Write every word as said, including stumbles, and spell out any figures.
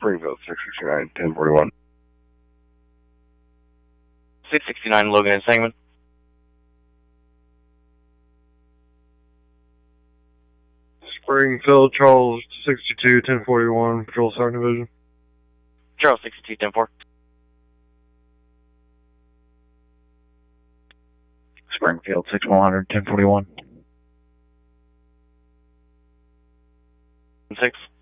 Springfield, six sixty-nine, ten forty-one. six sixty-nine, Logan and Sangamon. Springfield, Charles, sixty-two, ten forty-one, Patrol Sergeant Division. Charles, sixty-two, ten four. Springfield, six one hundred, ten forty-one. six.